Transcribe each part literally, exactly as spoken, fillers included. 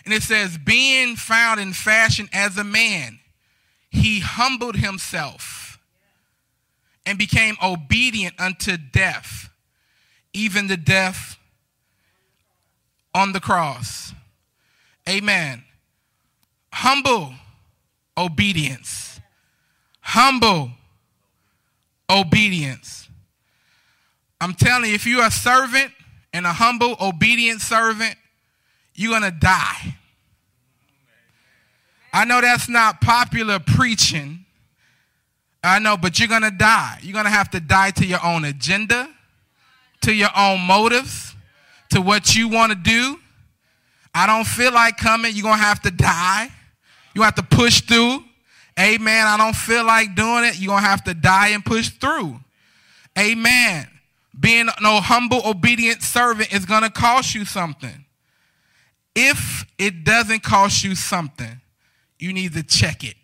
And it says, being found in fashion as a man, he humbled himself and became obedient unto death, even the death on the cross. Amen. Humble obedience. Humble obedience. I'm telling you, if you're a servant and a humble, obedient servant, you're going to die. I know that's not popular preaching. I know, but you're going to die. You're going to have to die to your own agenda, to your own motives, to what you want to do. I don't feel like coming. You're going to have to die. You have to push through. Amen. I don't feel like doing it. You're going to have to die and push through. Amen. Being no humble, obedient servant is going to cost you something. If it doesn't cost you something, you need to check it.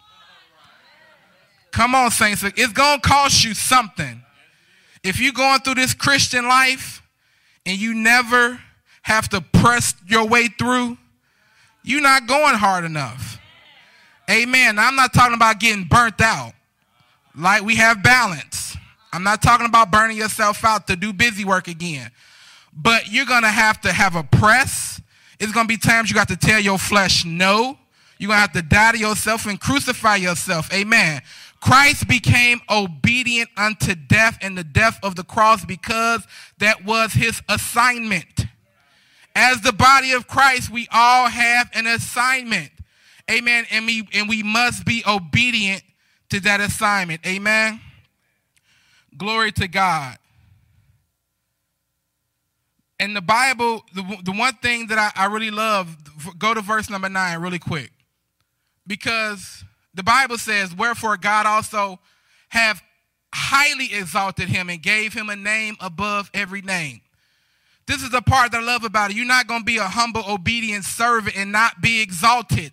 Come on, saints. It's going to cost you something. If you're going through this Christian life and you never have to press your way through, you're not going hard enough. Amen. Now, I'm not talking about getting burnt out. Like, we have balance. I'm not talking about burning yourself out to do busy work again. But you're going to have to have a press. It's going to be times you got to tell your flesh no. You're going to have to die to yourself and crucify yourself. Amen. Christ became obedient unto death and the death of the cross because that was his assignment. As the body of Christ, we all have an assignment. Amen. And we, and we must be obedient to that assignment. Amen. Glory to God. In the Bible, the, the one thing that I, I really love, go to verse number nine really quick. Because the Bible says, wherefore God also have highly exalted him and gave him a name above every name. This is the part that I love about it. You're not going to be a humble, obedient servant and not be exalted.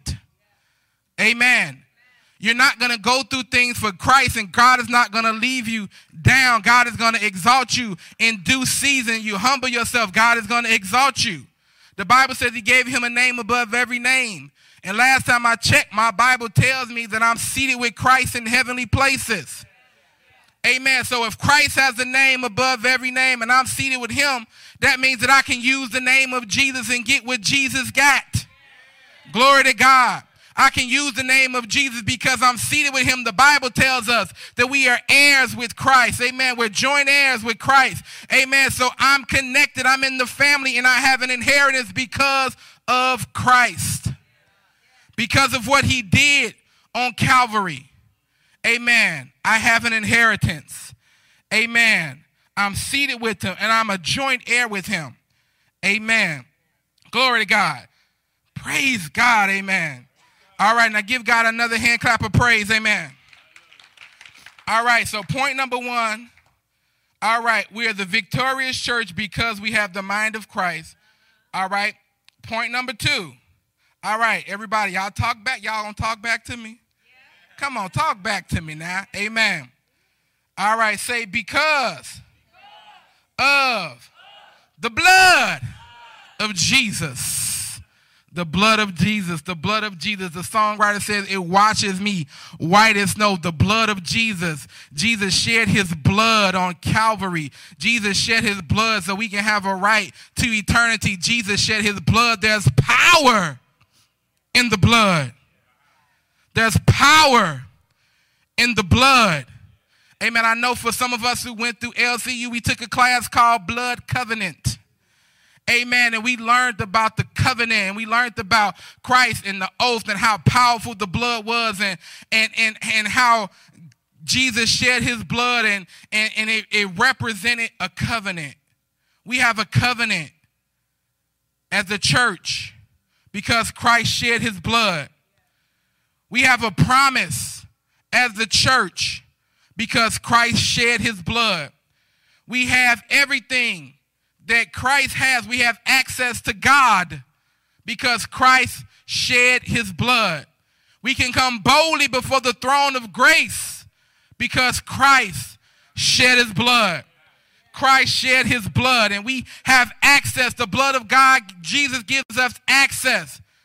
Amen. You're not going to go through things for Christ, and God is not going to leave you down. God is going to exalt you in due season. You humble yourself, God is going to exalt you. The Bible says he gave him a name above every name. And last time I checked, my Bible tells me that I'm seated with Christ in heavenly places. Amen. So if Christ has a name above every name and I'm seated with him, that means that I can use the name of Jesus and get what Jesus got. Glory to God. I can use the name of Jesus because I'm seated with him. The Bible tells us that we are heirs with Christ. Amen. We're joint heirs with Christ. Amen. So I'm connected. I'm in the family and I have an inheritance because of Christ. Because of what he did on Calvary. Amen. I have an inheritance. Amen. I'm seated with him and I'm a joint heir with him. Amen. Glory to God. Praise God. Amen. All right, now give God another hand clap of praise. Amen. All right, so point number one. All right, we are the victorious church because we have the mind of Christ. All right, point number two. All right, everybody, y'all talk back. Y'all gonna talk back to me? Come on, talk back to me now. Amen. All right, say because of the blood of Jesus. The blood of Jesus, the blood of Jesus. The songwriter says it washes me white as snow. The blood of Jesus. Jesus shed his blood on Calvary. Jesus shed his blood so we can have a right to eternity. Jesus shed his blood. There's power in the blood. There's power in the blood. Amen. I know for some of us who went through L C U, we took a class called Blood Covenant. Amen. And we learned about the covenant and we learned about Christ and the oath and how powerful the blood was and and and, and how Jesus shed his blood and, and, and it, it represented a covenant. We have a covenant as a church because Christ shed his blood. We have a promise as the church because Christ shed his blood. We have everything that Christ has. We have access to God because Christ shed his blood. We can come boldly before the throne of grace because Christ shed his blood. Christ shed his blood and we have access. The blood of God, Jesus gives us access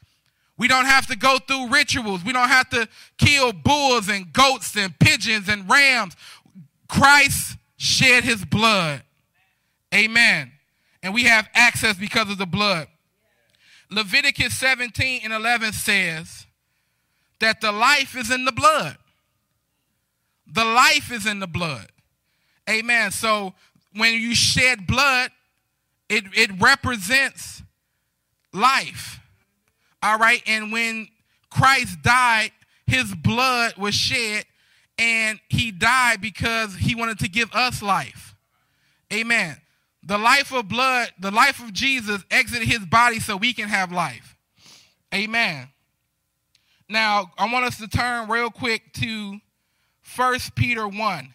We don't have to go through rituals. We don't have to kill bulls and goats and pigeons and rams. Christ shed his blood. Amen. And we have access because of the blood. Leviticus seventeen and eleven says that the life is in the blood. The life is in the blood. Amen. So when you shed blood, it, it represents life. All right. And when Christ died, his blood was shed, and he died because he wanted to give us life. Amen. The life of blood, the life of Jesus exited his body so we can have life. Amen. Now, I want us to turn real quick to First Peter one.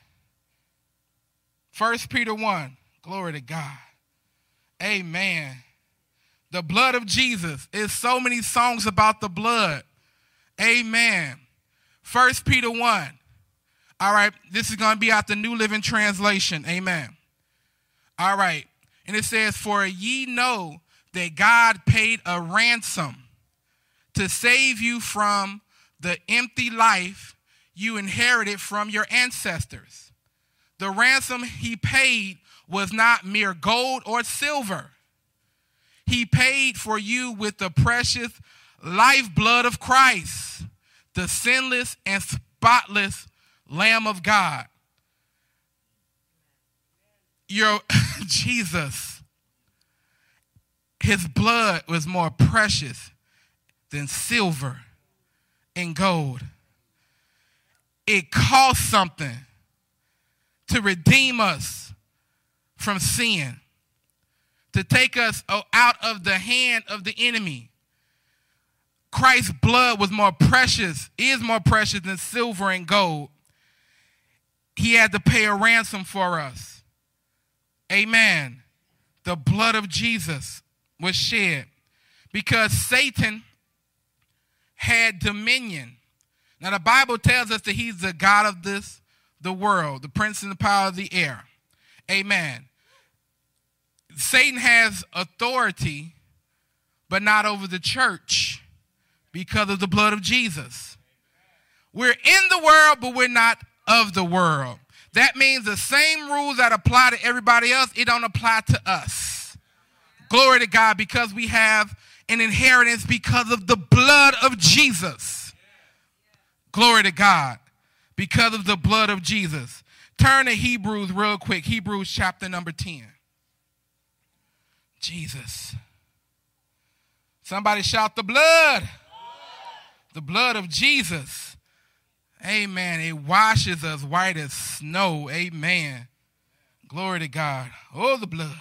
First Peter one. Glory to God. Amen. The blood of Jesus. There's so many songs about the blood. Amen. First Peter one. All right. This is going to be out the New Living Translation. Amen. All right. And it says, for ye know that God paid a ransom to save you from the empty life you inherited from your ancestors. The ransom he paid was not mere gold or silver. He paid for you with the precious lifeblood of Christ, the sinless and spotless Lamb of God. Your Jesus, his blood was more precious than silver and gold. It cost something to redeem us from sin, to take us out of the hand of the enemy. Christ's blood was more precious, is more precious than silver and gold. He had to pay a ransom for us. Amen. The blood of Jesus was shed because Satan had dominion. Now, the Bible tells us that he's the God of this, the world, the prince and the power of the air. Amen. Satan has authority, but not over the church because of the blood of Jesus. We're in the world, but we're not of the world. That means the same rules that apply to everybody else, it don't apply to us. Glory to God, because we have an inheritance because of the blood of Jesus. Glory to God, because of the blood of Jesus. Turn to Hebrews real quick. Hebrews chapter number ten. Jesus. Somebody shout the blood. The blood of Jesus. Amen. It washes us white as snow. Amen. Glory to God. Oh, the blood.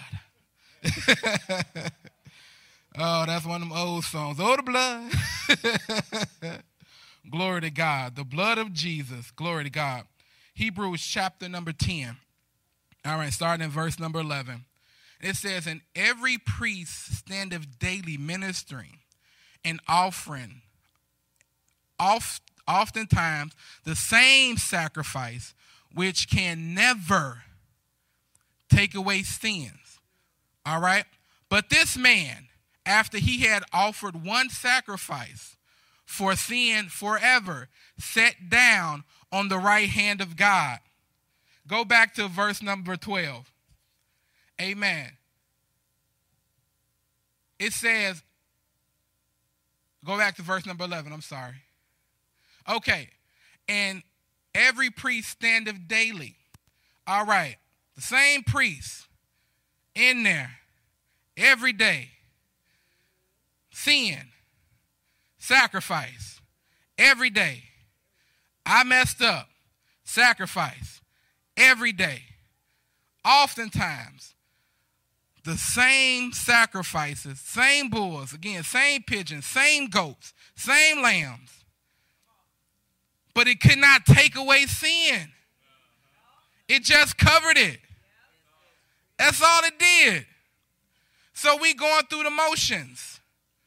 Oh, that's one of them old songs. Oh, the blood. Glory to God. The blood of Jesus. Glory to God. Hebrews chapter number ten. All right, starting in verse number eleven. It says, and every priest standeth daily ministering and offering, oft, oftentimes the same sacrifice, which can never take away sins. All right? But this man, after he had offered one sacrifice for sin forever, sat down on the right hand of God. Go back to verse number twelve. Amen. It says, go back to verse number eleven, I'm sorry. Okay. And every priest standeth daily. All right. The same priest in there every day. Sin. Sacrifice. Every day. I messed up. Sacrifice. Every day. Oftentimes. The same sacrifices, same bulls, again, same pigeons, same goats, same lambs. But it could not take away sin. It just covered it. That's all it did. So we going through the motions.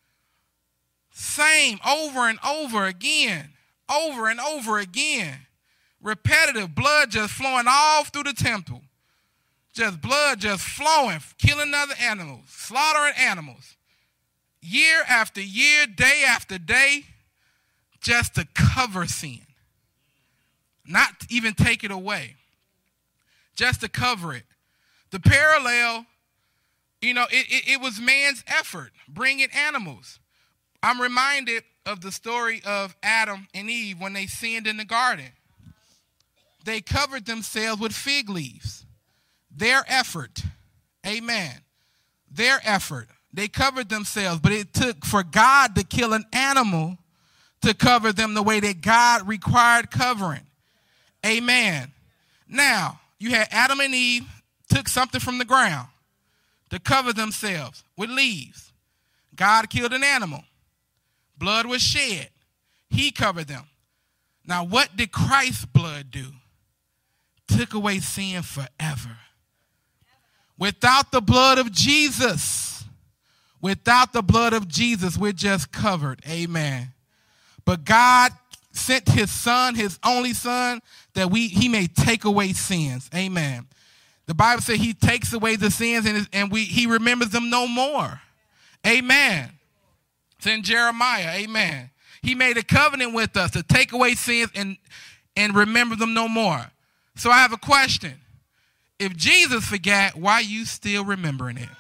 Same, over and over again, over and over again. Repetitive, blood just flowing all through the temple. Just blood just flowing, killing other animals, slaughtering animals. year after year, day after day, just to cover sin. Not even take it away. Just to cover it. The parallel, you know, it, it, it was man's effort, bringing animals. I'm reminded of the story of Adam and Eve when they sinned in the garden. They covered themselves with fig leaves. Their effort, amen, their effort. They covered themselves, but it took for God to kill an animal to cover them the way that God required covering. Amen. Now, you had Adam and Eve took something from the ground to cover themselves with leaves. God killed an animal. Blood was shed. He covered them. Now, what did Christ's blood do? Took away sin forever. Without the blood of Jesus, without the blood of Jesus, we're just covered. Amen. But God sent his son, his only son, that we he may take away sins. Amen. The Bible says he takes away the sins and, and we he remembers them no more. Amen. It's in Jeremiah. Amen. He made a covenant with us to take away sins and, and remember them no more. So I have a question. If Jesus forgot, why are you still remembering it?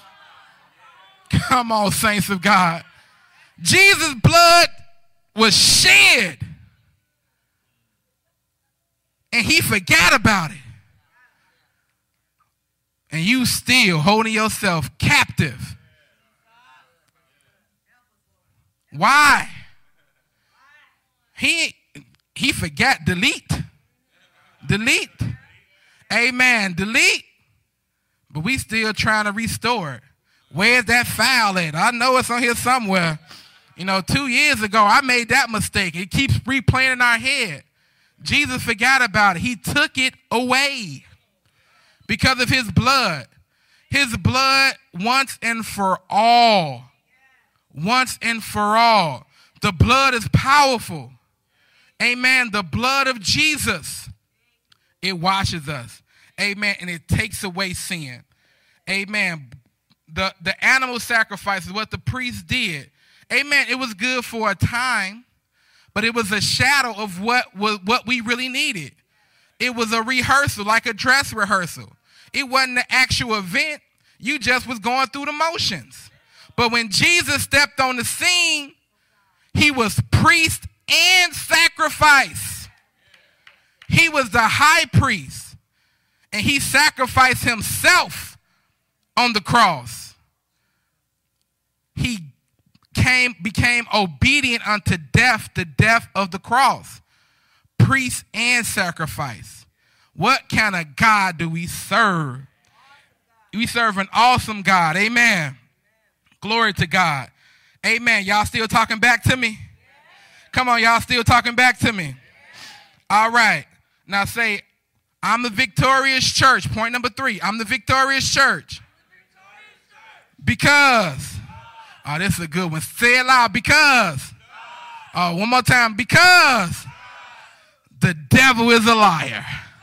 Come on, saints of God. Jesus' blood was shed. And he forgot about it. And you still holding yourself captive. Why? He, he forgot. Delete. Delete. Amen. Delete. But we still trying to restore it. Where's that file at? I know it's on here somewhere. You know, two years ago, I made that mistake. It keeps replaying in our head. Jesus forgot about it. He took it away because of his blood. His blood once and for all. Once and for all. The blood is powerful. Amen. The blood of Jesus. It washes us. Amen. And it takes away sin. Amen. The, the animal sacrifice is what the priest did. Amen. It was good for a time, but it was a shadow of what was what we really needed. It was a rehearsal, like a dress rehearsal. It wasn't the actual event. You just was going through the motions. But when Jesus stepped on the scene, he was priest and sacrifice. He was the high priest, and he sacrificed himself on the cross. He came, became obedient unto death, the death of the cross. Priest and sacrifice. What kind of God do we serve? We serve an awesome God. Amen. Glory to God. Amen. Y'all still talking back to me? Come on, y'all still talking back to me? All right. Now say, I'm the victorious church. Point number three. I'm the victorious church. Because. Oh, this is a good one. Say it loud. Because. Oh, one more time. Because the devil is a liar.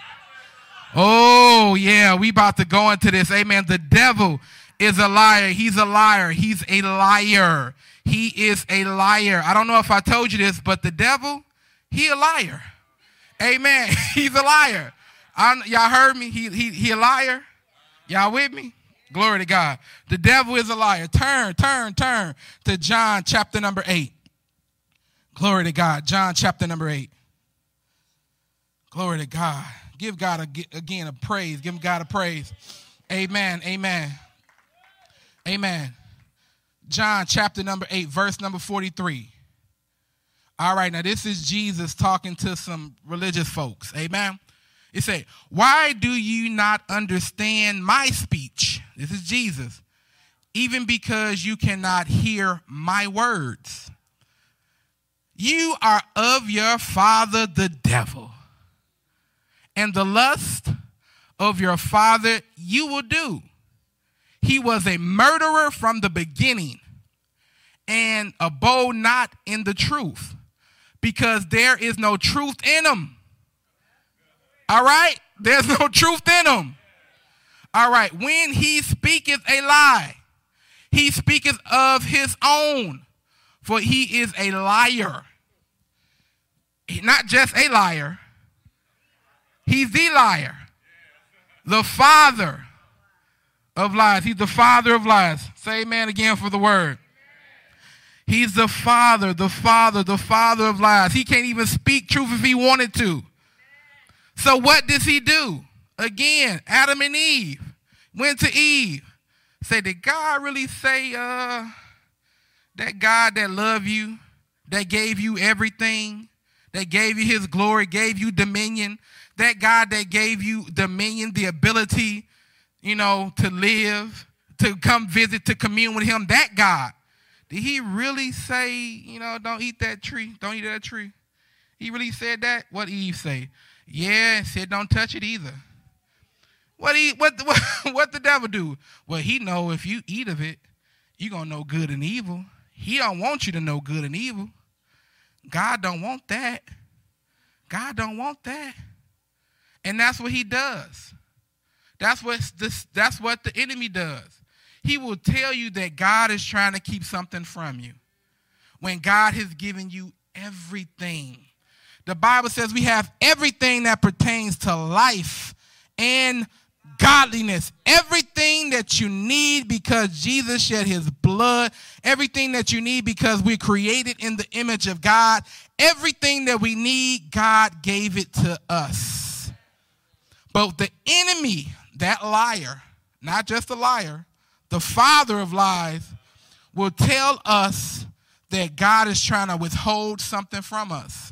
Oh, yeah. We about to go into this. Amen. The devil is a liar. He's a liar. He's a liar. He is a liar. I don't know if I told you this, but the devil, he a liar. Amen. He's a liar. I, y'all heard me? He, he, he a liar? Y'all with me? Glory to God. The devil is a liar. Turn, turn, turn to John chapter number eight. Glory to God. John chapter number eight. Glory to God. Give God a, again a praise. Give God a praise. Amen. Amen. Amen. John chapter number eight, verse number forty-three. All right, now this is Jesus talking to some religious folks. Amen. It say, why do you not understand my speech? This is Jesus. Even because you cannot hear my words. You are of your father, the devil. And the lust of your father you will do. He was a murderer from the beginning and abode not in the truth, because there is no truth in him. All right? There's no truth in him. All right. When he speaketh a lie, He speaketh of his own, for he is a liar. Not just a liar. He's the liar. The father of lies. He's the father of lies. Say amen again for the word. He's the father, the father, the father of lies. He can't even speak truth if he wanted to. So what does he do? Again, Adam and Eve went to Eve. Say, did God really say uh, that God that loved you, that gave you everything, that gave you his glory, gave you dominion, that God that gave you dominion, the ability, you know, to live, to come visit, to commune with him, that God, did he really say, you know, don't eat that tree, don't eat that tree? He really said that? What did Eve say? Yeah, and said don't touch it either. What he what what what the devil do? Well, he know if you eat of it, you're gonna know good and evil. He don't want you to know good and evil. God don't want that. God don't want that. And that's what he does. That's what this that's what the enemy does. He will tell you that God is trying to keep something from you when God has given you everything. The Bible says we have everything that pertains to life and godliness. Everything that you need because Jesus shed his blood. Everything that you need because we're created in the image of God. Everything that we need, God gave it to us. But the enemy, that liar, not just a liar, the father of lies, will tell us that God is trying to withhold something from us.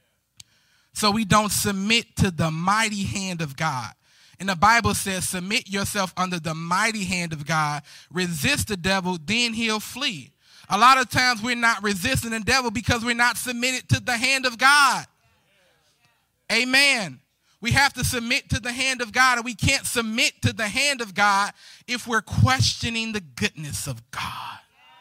So we don't submit to the mighty hand of God. And the Bible says, submit yourself under the mighty hand of God. Resist the devil, then he'll flee. A lot of times we're not resisting the devil because we're not submitted to the hand of God. Amen. We have to submit to the hand of God, and we can't submit to the hand of God if we're questioning the goodness of God.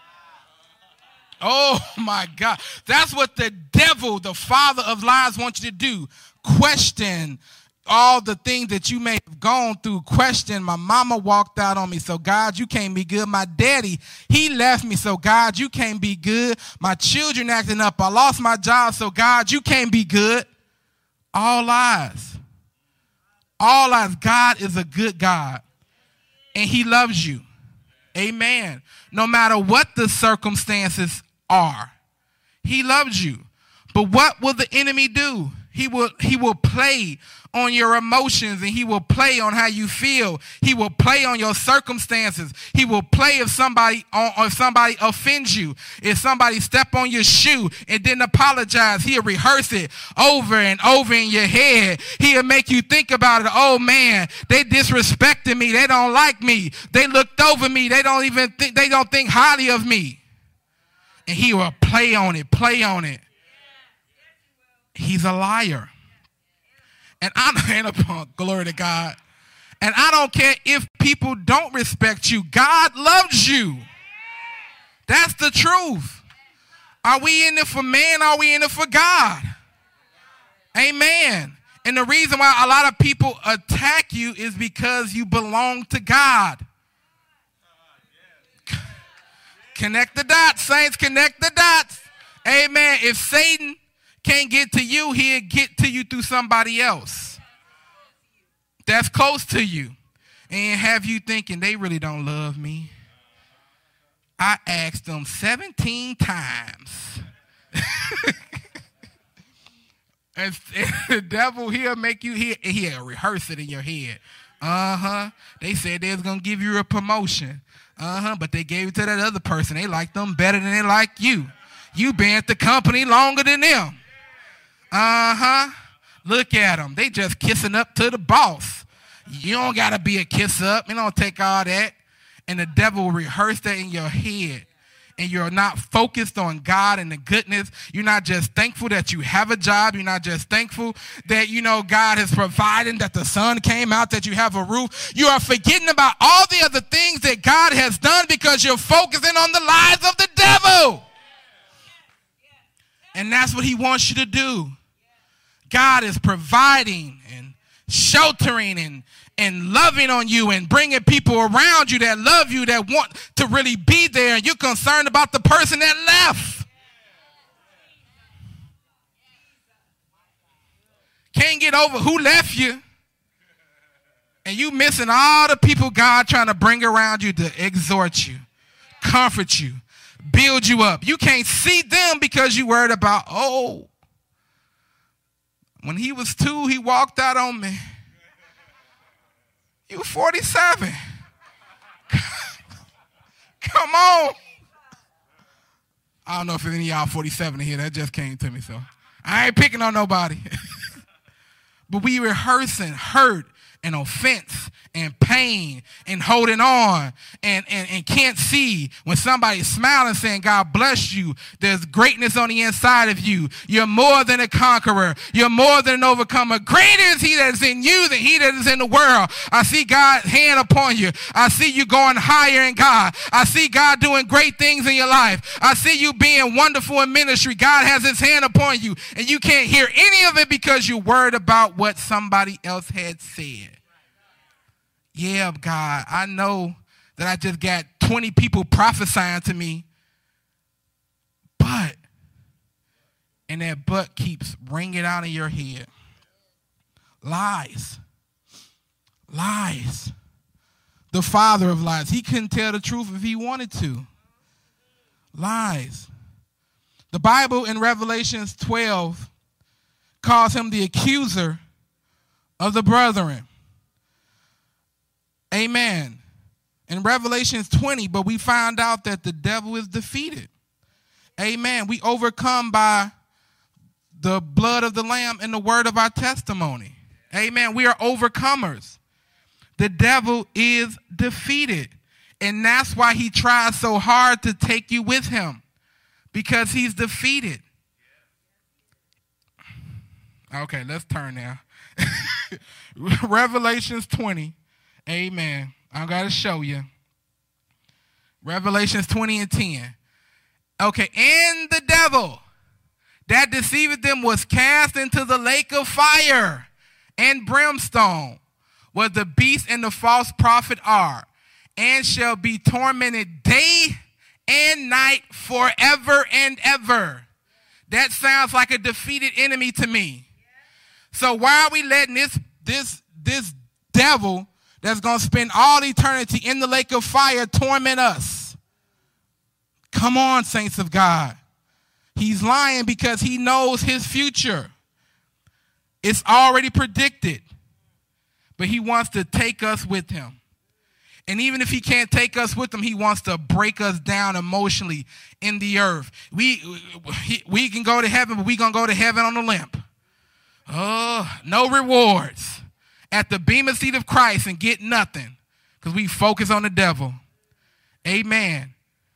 Oh, my God. That's what the devil, the father of lies, wants you to do. Question all the things that you may have gone through. Question, my mama walked out on me, so God, you can't be good. My daddy, he left me, so God, you can't be good. My children acting up. I lost my job, so God, you can't be good. All lies. All lies. God is a good God, and he loves you. Amen. No matter what the circumstances are, he loves you. But what will the enemy do? He will, he will play on your emotions, and he will play on how you feel. He will play on your circumstances. He will play if somebody if somebody offends you. If somebody step on your shoe and didn't apologize, he'll rehearse it over and over in your head. He'll make you think about it. Oh man, they disrespected me. They don't like me. They looked over me. They don't even think they don't think highly of me. And he will play on it, play on it. He's a liar. And I'm in a punk, glory to God. And I don't care if people don't respect you. God loves you. That's the truth. Are we in it for man? Or are we in it for God? Amen. And the reason why a lot of people attack you is because you belong to God. Connect the dots, saints, connect the dots. Amen. If Satan can't get to you, he'll get to you through somebody else that's close to you and have you thinking they really don't love me. I asked them seventeen times. and, and the devil, he'll make you, he'll, he'll rehearse it in your head. Uh-huh. They said they was going to give you a promotion. Uh-huh. But they gave it to that other person. They like them better than they like you. You been at the company longer than them. Uh-huh. Look at them. They just kissing up to the boss. You don't got to be a kiss up. You don't take all that. And the devil will rehearse that in your head. And you're not focused on God and the goodness. You're not just thankful that you have a job. You're not just thankful that, you know, God is providing, that the sun came out, that you have a roof. You are forgetting about all the other things that God has done because you're focusing on the lies of the devil. And that's what he wants you to do. God is providing and sheltering and, and loving on you and bringing people around you that love you, that want to really be there, and you're concerned about the person that left. Can't get over who left you. And you missing all the people God trying to bring around you to exhort you, comfort you, build you up. You can't see them because you worried about, oh, when he was two, he walked out on me. You forty-seven. Come on. I don't know if any of y'all forty-seven in here. That just came to me, so I ain't picking on nobody. But we rehearsing hurt and offense and pain and holding on and, and, and can't see when somebody's smiling saying, God bless you. There's greatness on the inside of you. You're more than a conqueror. You're more than an overcomer. Greater is he that is in you than he that is in the world. I see God's hand upon you. I see you going higher in God. I see God doing great things in your life. I see you being wonderful in ministry. God has his hand upon you, and you can't hear any of it because you're worried about what somebody else had said. Yeah, God, I know that I just got twenty people prophesying to me, but, and that but keeps ringing out in your head. Lies. Lies. The father of lies. He couldn't tell the truth if he wanted to. Lies. The Bible in Revelations twelve calls him the accuser of the brethren. Amen. In Revelations twenty, but we find out that the devil is defeated. Amen. We overcome by the blood of the Lamb and the word of our testimony. Amen. We are overcomers. The devil is defeated. And that's why he tries so hard to take you with him, because he's defeated. Okay, let's turn now. Revelations twenty. Amen. I got to show you. Revelations twenty and ten. Okay, and the devil that deceived them was cast into the lake of fire and brimstone, where the beast and the false prophet are, and shall be tormented day and night forever and ever. That sounds like a defeated enemy to me. So why are we letting this this this devil that's going to spend all eternity in the lake of fire torment us? Come on, saints of God. He's lying because he knows his future. It's already predicted. But he wants to take us with him. And even if he can't take us with him, he wants to break us down emotionally in the earth. We, we can go to heaven, but we're going to go to heaven on a limp. Oh, no rewards. At the bema seat of Christ and get nothing because we focus on the devil. Amen.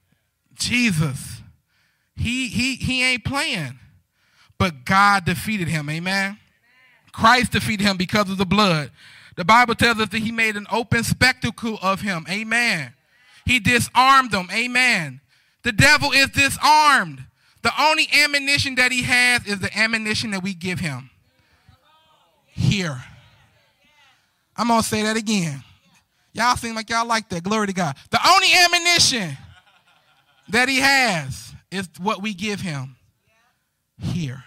Jesus, he he he ain't playing, but God defeated him. Amen. Christ defeated him because of the blood. The Bible tells us that he made an open spectacle of him. Amen. He disarmed them. Amen. The devil is disarmed. The only ammunition that he has is the ammunition that we give him. Here. I'm going to say that again. Y'all seem like y'all like that. Glory to God. The only ammunition that he has is what we give him here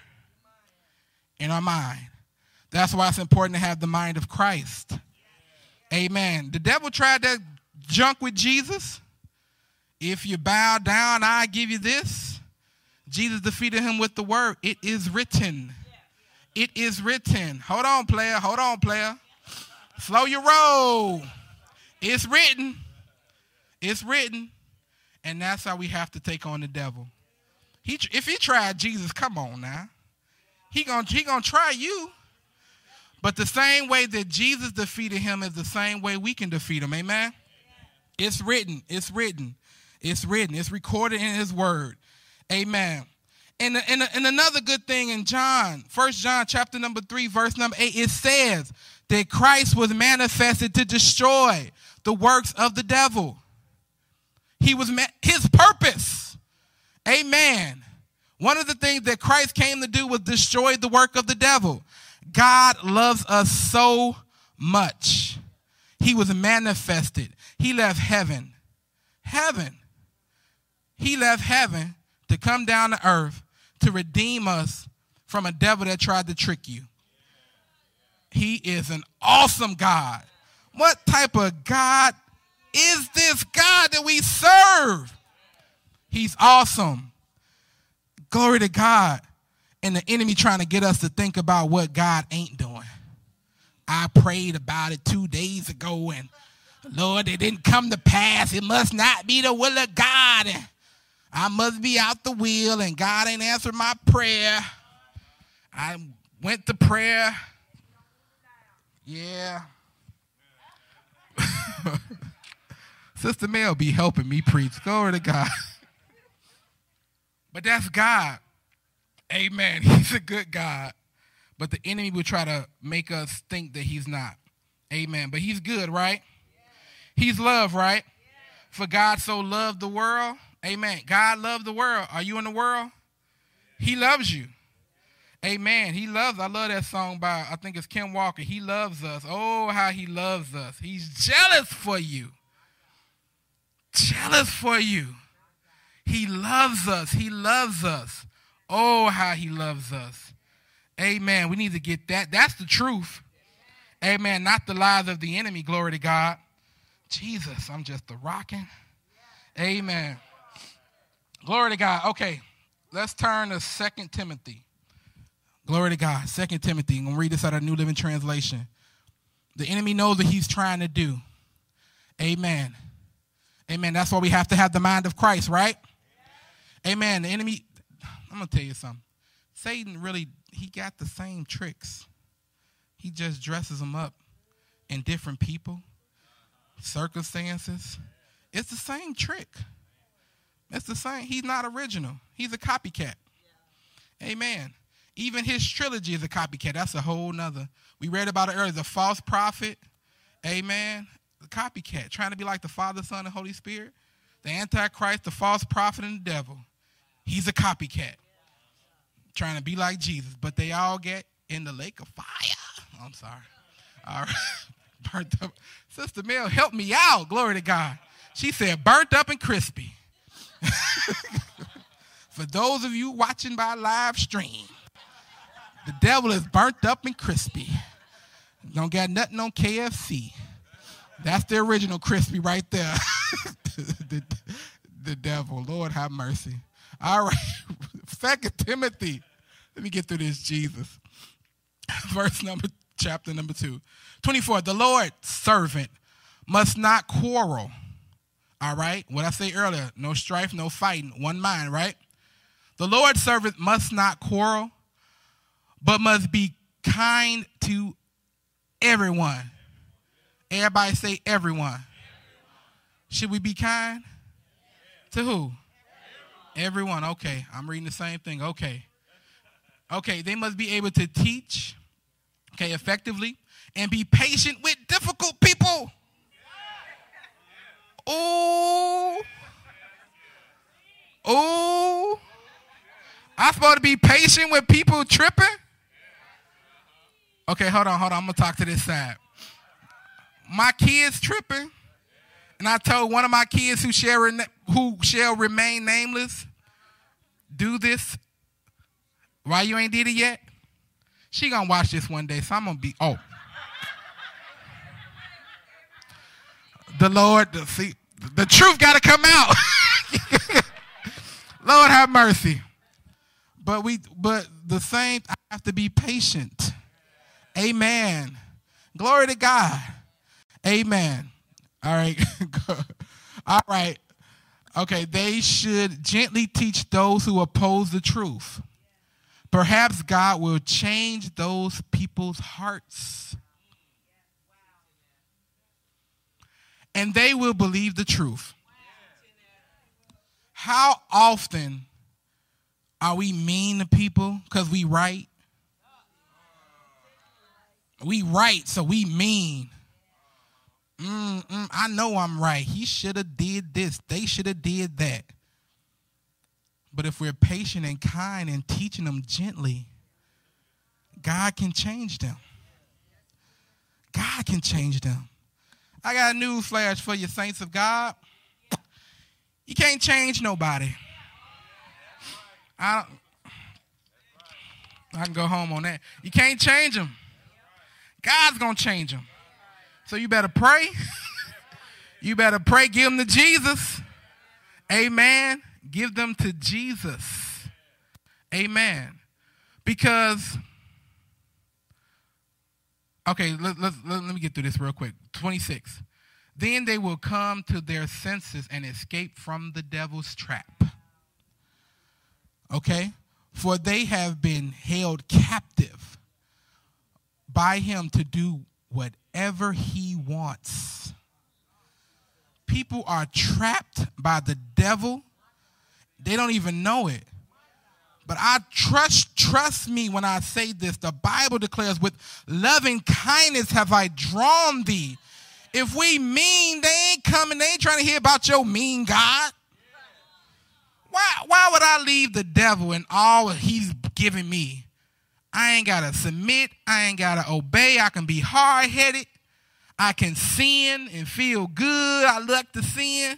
in our mind. That's why it's important to have the mind of Christ. Amen. The devil tried that junk with Jesus. If you bow down, I give you this. Jesus defeated him with the word. It is written. It is written. Hold on, player. Hold on, player. Slow your roll. It's written. It's written. And that's how we have to take on the devil. He, if he tried Jesus, come on now. He gonna, he gonna try you. But the same way that Jesus defeated him is the same way we can defeat him. Amen? It's written. It's written. It's written. It's recorded in his word. Amen. And, and, and another good thing in John, First John chapter number three, verse number eight, it says that Christ was manifested to destroy the works of the devil. He was ma- his purpose. Amen. One of the things that Christ came to do was destroy the work of the devil. God loves us so much. He was manifested. He left heaven. Heaven. He left heaven to come down to earth to redeem us from a devil that tried to trick you. He is an awesome God. What type of God is this God that we serve? He's awesome. Glory to God. And the enemy trying to get us to think about what God ain't doing. I prayed about it two days ago, and Lord, it didn't come to pass. It must not be the will of God. And I must be out the will, and God ain't answered my prayer. I went to prayer. Yeah. Sister Mel be helping me preach. Glory to God. But that's God. Amen. He's a good God. But the enemy will try to make us think that he's not. Amen. But he's good, right? He's love, right? For God so loved the world. Amen. God loved the world. Are you in the world? He loves you. Amen. He loves. I love that song by, I think it's Kim Walker. He loves us. Oh, how he loves us. He's jealous for you. Jealous for you. He loves us. He loves us. Oh, how he loves us. Amen. We need to get that. That's the truth. Amen. Not the lies of the enemy. Glory to God. Jesus, I'm just a rocking. Amen. Glory to God. Okay, let's turn to Second Timothy. Glory to God. Second Timothy. I'm going to read this out of New Living Translation. The enemy knows what he's trying to do. Amen. Amen. That's why we have to have the mind of Christ, right? Amen. The enemy, I'm going to tell you something. Satan really, he got the same tricks. He just dresses them up in different people, circumstances. It's the same trick. It's the same. He's not original. He's a copycat. Amen. Even his trilogy is a copycat. That's a whole nother. We read about it earlier. The false prophet. Amen. The copycat. Trying to be like the Father, Son, and Holy Spirit. The Antichrist, the false prophet, and the devil. He's a copycat. Trying to be like Jesus. But they all get in the lake of fire. I'm sorry. All right. Burnt up. Sister Mel, help me out. Glory to God. She said burnt up and crispy. For those of you watching by live stream, the devil is burnt up and crispy. Don't got nothing on K F C. That's the original crispy right there. the, the devil. Lord have mercy. All right. Second Timothy. Let me get through this, Jesus. Verse number, chapter number two. twenty-four. The Lord's servant must not quarrel. All right. What I say earlier. No strife, no fighting. One mind, right? The Lord's servant must not quarrel, but must be kind to everyone. Everybody say everyone. Should we be kind? To who? Everyone. Okay. I'm reading the same thing. Okay. Okay. They must be able to teach, okay, effectively, and be patient with difficult people. Oh. Oh. I'm supposed to be patient with people tripping? Okay, hold on, hold on. I'm going to talk to this side. My kids tripping, and I told one of my kids who shall, re- who shall remain nameless, do this. Why you ain't did it yet? She going to watch this one day, so I'm going to be, oh. The Lord, the, see, the truth got to come out. Lord have mercy. But we, but the same, I have to be patient. Amen. Glory to God. Amen. All right. All right. Okay. They should gently teach those who oppose the truth. Perhaps God will change those people's hearts. And they will believe the truth. How often are we mean to people because we right? We right, so we mean. Mm-mm, I know I'm right. He should have did this. They should have did that. But if we're patient and kind and teaching them gently, God can change them. God can change them. I got a news flash for you, saints of God. You can't change nobody. I, I can go home on that. You can't change them. God's going to change them. So you better pray. You better pray. Give them to Jesus. Amen. Give them to Jesus. Amen. Because, okay, let, let, let, let me get through this real quick. twenty-six. Then they will come to their senses and escape from the devil's trap. Okay? For they have been held captive by him to do whatever he wants. People are trapped by the devil. They don't even know it. But I trust, trust me when I say this. The Bible declares, with loving kindness have I drawn thee. If we mean, they ain't coming. They ain't trying to hear about your mean God. Why, why would I leave the devil and all he's giving me? I ain't got to submit. I ain't got to obey. I can be hard-headed. I can sin and feel good. I like to sin.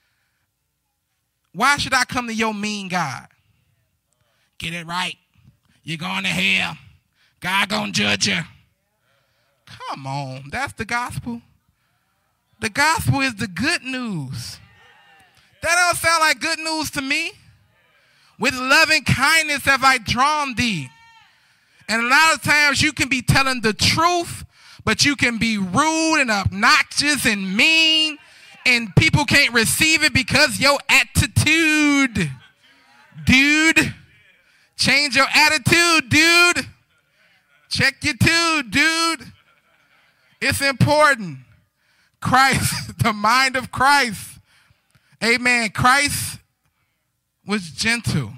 Why should I come to your mean God? Get it right. You're going to hell. God going to judge you. Come on. That's the gospel. The gospel is the good news. That don't sound like good news to me. With loving kindness have I drawn thee. And a lot of times you can be telling the truth, but you can be rude and obnoxious and mean, and people can't receive it because your attitude. Dude, change your attitude, dude. Check your tude, dude. It's important. Christ, the mind of Christ. Amen. Christ was gentle.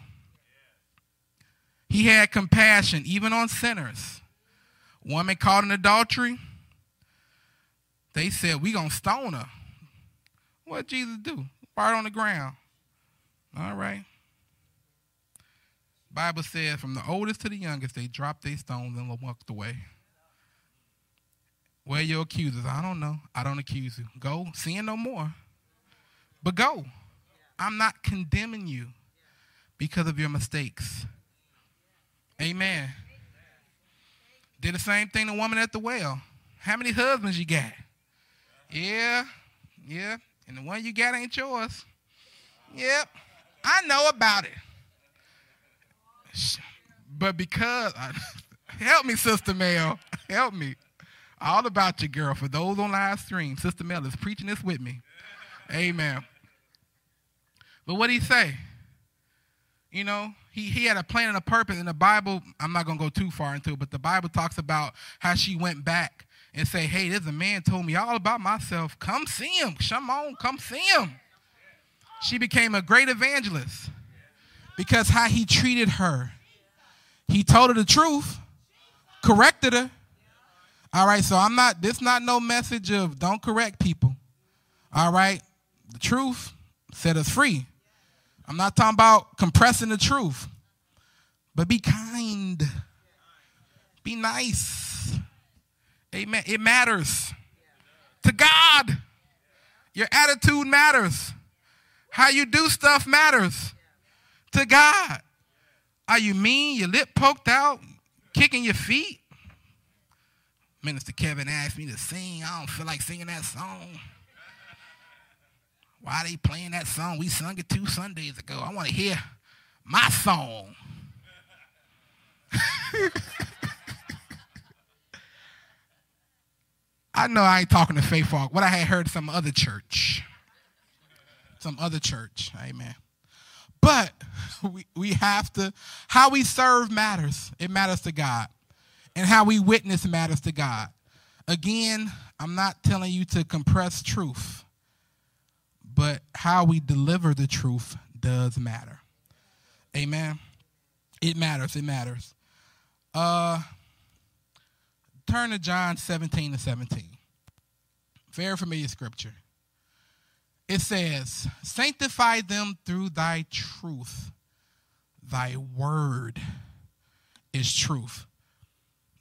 He had compassion, even on sinners. Woman caught in adultery, they said, we going to stone her. What did Jesus do? Right on the ground. All right. Bible says, from the oldest to the youngest, they dropped their stones and walked away. Where are your accusers? I don't know. I don't accuse you. Go, sin no more. But go. I'm not condemning you because of your mistakes. Amen. Did the same thing the woman at the well. How many husbands you got? Yeah, yeah. And the one you got ain't yours. Yep. I know about it. But because, I, help me, Sister Mel. Help me. All about you, girl. For those on live stream, Sister Mel is preaching this with me. Amen. But what did he say? You know, he, he had a plan and a purpose. In the Bible, I'm not going to go too far into it, but the Bible talks about how she went back and say, hey, there's a man told me all about myself. Come see him. Come on, come see him. She became a great evangelist because how he treated her. He told her the truth, corrected her. All right, so I'm not, this not no message of don't correct people. All right, the truth set us free. I'm not talking about compressing the truth, but be kind. Be nice. Amen. It matters to God. Your attitude matters. How you do stuff matters to God. Are you mean? Your lip poked out? Kicking your feet? Minister Kevin asked me to sing. I don't feel like singing that song. Why are they playing that song? We sung it two Sundays ago. I want to hear my song. I know I ain't talking to Faith Walk. What I had heard some other church. Some other church. Amen. But we, we have to, how we serve matters. It matters to God. And how we witness matters to God. Again, I'm not telling you to compress truth. But how we deliver the truth does matter. Amen. It matters. It matters. Uh, turn to John seventeen to seventeen. Very familiar scripture. It says, sanctify them through thy truth. Thy word is truth.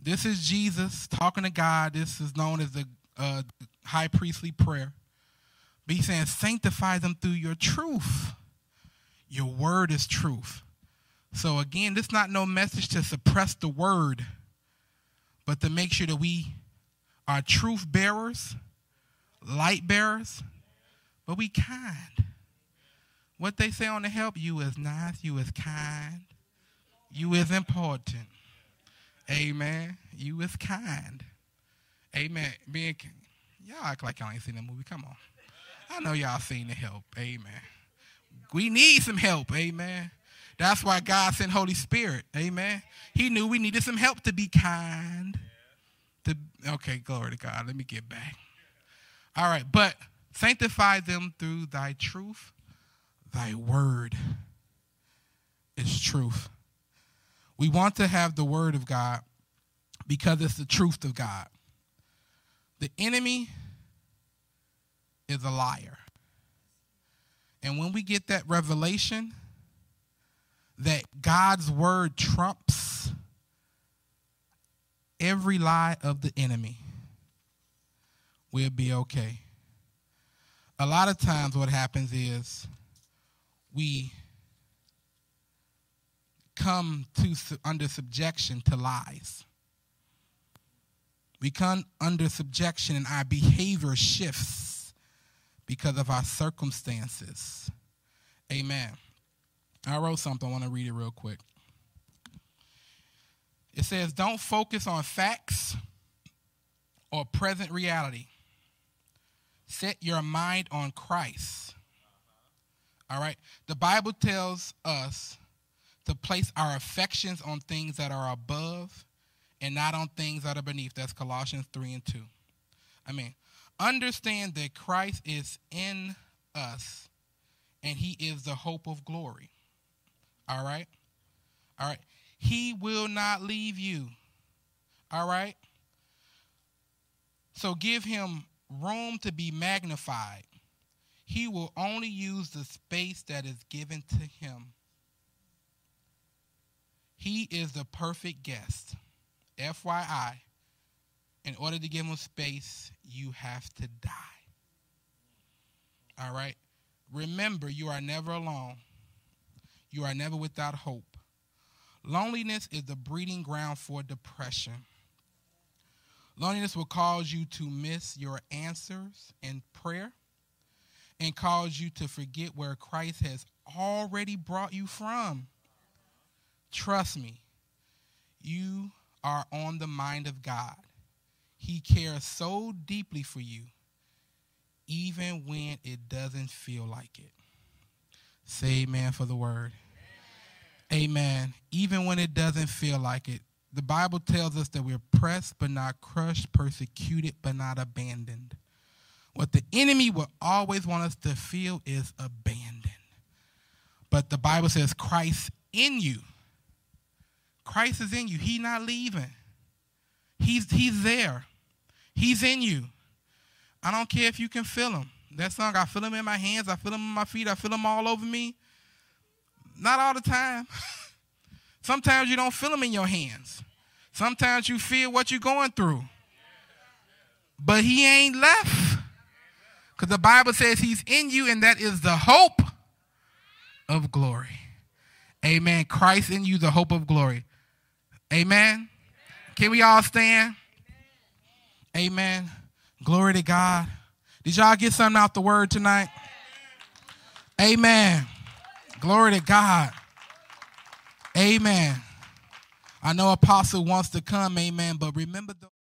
This is Jesus talking to God. This is known as the uh, high priestly prayer. But he's saying, sanctify them through your truth. Your word is truth. So again, this is not no message to suppress the word, but to make sure that we are truth bearers, light bearers, but we kind. What they say on the help, you is nice, you is kind, you is important. Amen. You is kind. Amen. Being, y'all act like y'all ain't seen that movie. Come on. I know y'all seen the help. Amen. We need some help. Amen. That's why God sent Holy Spirit. Amen. He knew we needed some help to be kind. To, okay, glory to God. Let me get back. All right, but sanctify them through thy truth. Thy word is truth. We want to have the word of God because it's the truth of God. The enemy is a liar. And when we get that revelation that God's word trumps every lie of the enemy, we'll be okay. A lot of times what happens is we come to under subjection to lies. We come under subjection and our behavior shifts because of our circumstances. Amen. I wrote something. I want to read it real quick. It says, don't focus on facts or present reality. Set your mind on Christ. All right. The Bible tells us to place our affections on things that are above and not on things that are beneath. That's Colossians three and two. I mean, understand that Christ is in us and he is the hope of glory. All right? All right. He will not leave you. All right? So give him room to be magnified. He will only use the space that is given to him. He is the perfect guest. F Y I, in order to give him space, you have to die. All right? Remember, you are never alone. You are never without hope. Loneliness is the breeding ground for depression. Loneliness will cause you to miss your answers in prayer and cause you to forget where Christ has already brought you from. Trust me, you are on the mind of God. He cares so deeply for you, even when it doesn't feel like it. Say amen for the word. Amen. Amen. Even when it doesn't feel like it. The Bible tells us that we're pressed but not crushed, persecuted but not abandoned. What the enemy will always want us to feel is abandoned. But the Bible says Christ in you. Christ is in you. He's not leaving. He's, he's there. He's in you. I don't care if you can feel him. That song, I feel him in my hands. I feel him in my feet. I feel him all over me. Not all the time. Sometimes you don't feel him in your hands. Sometimes you feel what you're going through. But he ain't left. Because the Bible says he's in you, and that is the hope of glory. Amen. Christ in you, the hope of glory. Amen. Can we all stand? Amen. Glory to God. Did y'all get something out the word tonight? Amen. Glory to God. Amen. I know Apostle wants to come, amen, but remember the